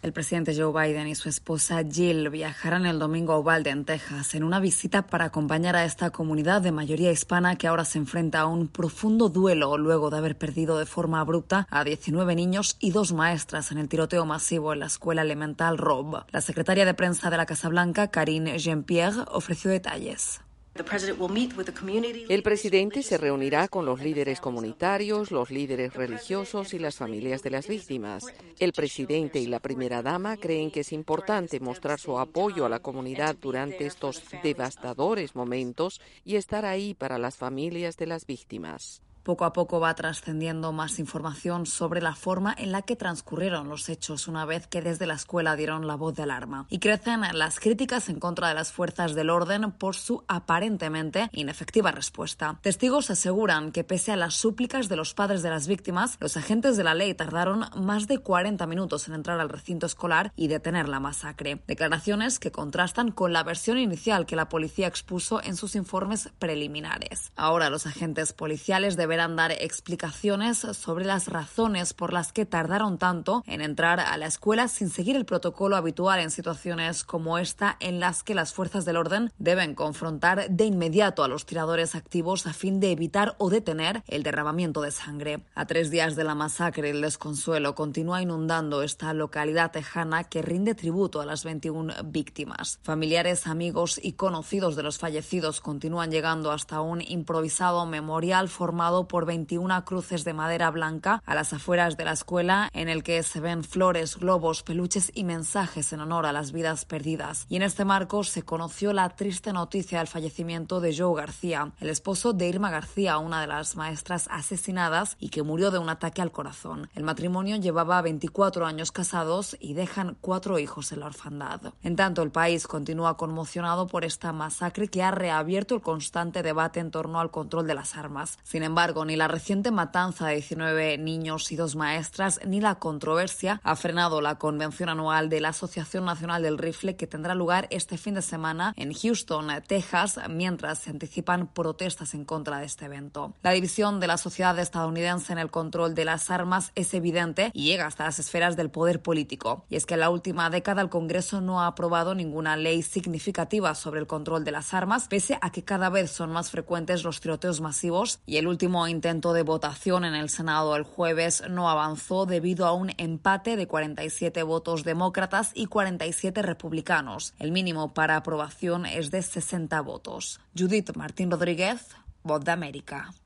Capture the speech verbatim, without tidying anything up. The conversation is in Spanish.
El presidente Joe Biden y su esposa Jill viajarán el domingo a Uvalde, en Texas, en una visita para acompañar a esta comunidad de mayoría hispana que ahora se enfrenta a un profundo duelo luego de haber perdido de forma abrupta a diecinueve niños y dos maestras en el tiroteo masivo en la escuela elemental Robb. La secretaria de prensa de la Casa Blanca, Karine Jean-Pierre, ofreció detalles. El presidente se reunirá con los líderes comunitarios, los líderes religiosos y las familias de las víctimas. El presidente y la primera dama creen que es importante mostrar su apoyo a la comunidad durante estos devastadores momentos y estar ahí para las familias de las víctimas. Poco a poco va trascendiendo más información sobre la forma en la que transcurrieron los hechos una vez que desde la escuela dieron la voz de alarma. Y crecen las críticas en contra de las fuerzas del orden por su aparentemente inefectiva respuesta. Testigos aseguran que pese a las súplicas de los padres de las víctimas, los agentes de la ley tardaron más de cuarenta minutos en entrar al recinto escolar y detener la masacre. Declaraciones que contrastan con la versión inicial que la policía expuso en sus informes preliminares. Ahora los agentes policiales deben deberán dar explicaciones sobre las razones por las que tardaron tanto en entrar a la escuela sin seguir el protocolo habitual en situaciones como esta, en las que las fuerzas del orden deben confrontar de inmediato a los tiradores activos a fin de evitar o detener el derramamiento de sangre. A tres días de la masacre, el desconsuelo continúa inundando esta localidad tejana que rinde tributo a las veintiuna víctimas. Familiares, amigos y conocidos de los fallecidos continúan llegando hasta un improvisado memorial formado por veintiuna cruces de madera blanca a las afueras de la escuela, en el que se ven flores, globos, peluches y mensajes en honor a las vidas perdidas. Y en este marco se conoció la triste noticia del fallecimiento de Joe García, el esposo de Irma García, una de las maestras asesinadas y que murió de un ataque al corazón. El matrimonio llevaba veinticuatro años casados y dejan cuatro hijos en la orfandad. En tanto, el país continúa conmocionado por esta masacre que ha reabierto el constante debate en torno al control de las armas. Sin embargo, ni la reciente matanza de diecinueve niños y dos maestras ni la controversia ha frenado la convención anual de la Asociación Nacional del Rifle, que tendrá lugar este fin de semana en Houston, Texas, mientras se anticipan protestas en contra de este evento. La división de la sociedad estadounidense en el control de las armas es evidente y llega hasta las esferas del poder político. Y es que en la última década el Congreso no ha aprobado ninguna ley significativa sobre el control de las armas, pese a que cada vez son más frecuentes los tiroteos masivos, y el último intento de votación en el Senado el jueves no avanzó debido a un empate de cuarenta y siete votos demócratas y cuarenta y siete republicanos. El mínimo para aprobación es de sesenta votos. Judith Martín Rodríguez, Voz de América.